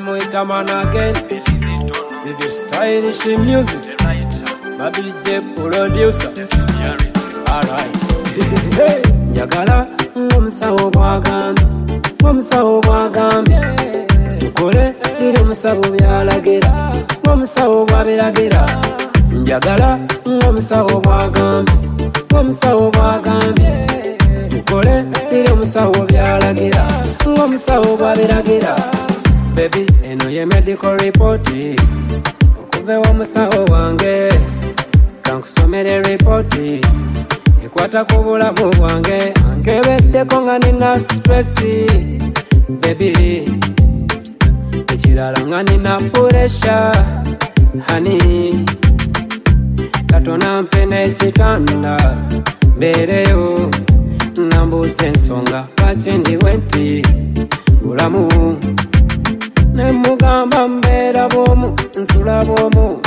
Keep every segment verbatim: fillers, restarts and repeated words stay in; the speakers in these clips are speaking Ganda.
Moita man again. With your stylish music. My D J producer. Alright. Njagala omusawo bw'agambye, omusawo bw'agambye. Tukole biri omusawo byalagira, omusawo bw'abiragira. Njagala omusawo bw'agambye, omusawo bw'agambye. Tukole biri omusawo byalagira, omusawo bw'abiragira. Baby, eno ye medical report. Okuve omusawo wange, kankusomere report. Ekwata ku bulamu bwange, ankebeddeko nga nina stress. Baby, ekirala nga nina pressure. Honey, Katona mpe n'ekitanda mbeereyo, nambuuza ensonga lwaki ndiwe nti bulamu. Ne mugamba mbeera bw'omu, nsula bw'omu,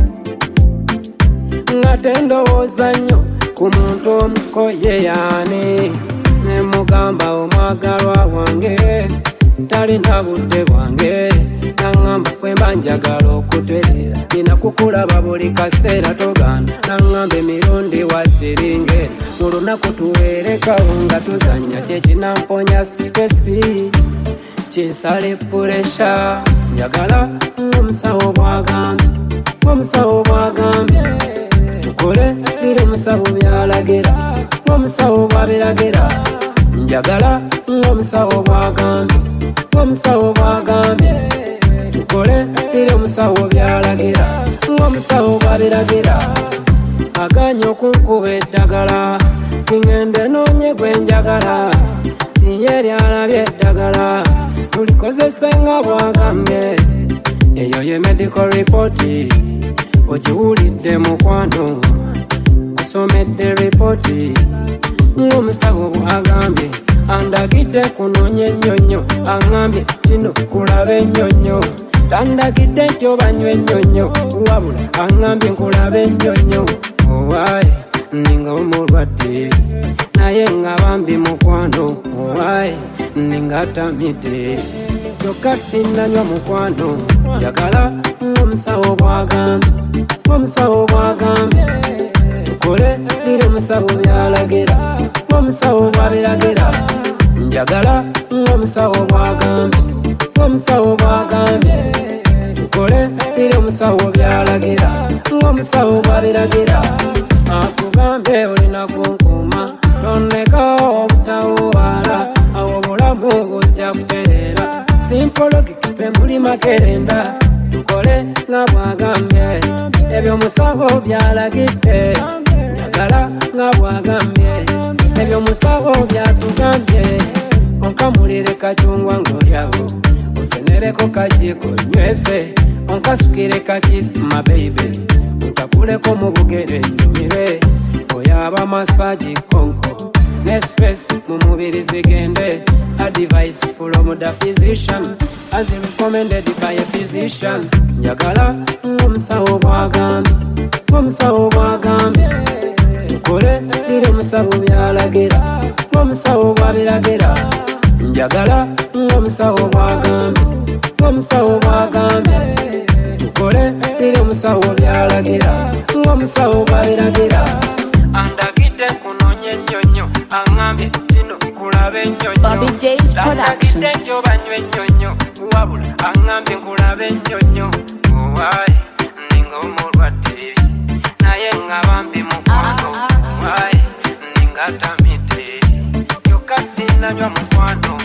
nga tendowooza nnyo ku muntu omukoye yaani. Ne mugamba omwagalwa wange talina budde bwange, naŋŋamba kwemba njagala okutereera, nina kukulaba buli kaseera togaana. Naŋŋamba emirundi wakiringe, mu lunaku tuweerekawo nga tuzannya, kye kinamponya sitesi, kinsale puresha. Njagala omusawo bw'agambye, omusawo bw'agambye. Tukole biri omusawo byalagira, omusawo bw'abiragira. Njagala omusawo bw'agambye, omusawo bw'agambye. Tukole biri omusawo byalagira, omusawo bw'abiragira. Aganya okunkuba eddagala, ngende noonye gwe njagala, niye lyalabye eddagala, tulikozese nga bw'agambye. Eyo ye medical report, okiwulidde mukwano, kusomedde report. Ng'omusawo bw'agambye, andagidde kunoonye ennyonnyo, aŋŋambye kino kulabe ennyonnyo. Tandagidde nti obanywa ennyonnyo, wabula aŋŋambye nkulabe ennyonnyo. Owaaye ninga omulwadde, naye nga bambi mukwano. Owaaye ninga tamidde, kyokka sinnanywa mukwano. Njagala omusawo bw'agambye, omusawo bw'agambye. Tukole biri omusawo byalagira, omusawo bw'abiragira. Njagala omusawo bw'agambye, omusawo bw'agambye. Tukole biri omusawo byalagira, omusawo bw'abiragira. Akugambye olina kunkuuma, tonnekawo obutawubaala, awo obulamu bujja kutereera. Simpologiki temuli makerenda, tukole nga bw'agambye, ebyo omusawo byalagidde. Njagala nga bw'agambye, ebyo omusawo byatugambye. Onkamulire kacungwa ng'olyawo, osenereko kajiiko nywese, onkasukire kakisi my baby, ontakuleko mu bugere nyumire, oyaba massage konko, ne stress mu mubiri zigende. Advice from the physician, as recommended by a physician. Njagala omusawo bw'agambye, omusawo bw'agambye. Tukole biri omusawo byalagira, omusawo bw'abiragira. Njagala omusawo bw'agambye, omusawo bw'agambye. Tukole biri omusawo byalagira, omusawo bw'abiragira. Andagidde kunoonye ennyonnyo, aŋŋambye kino kulabe ennyonnyo. Bobby J's production. Andagidde nti obanywa ennyonnyo, wabula aŋŋambye nkulabe ennyonnyo. Owaaye ninga omulwadde, naye nga bambi mukwano. Owaaye ninga tamidde, kyokka sinnanywa mukwano.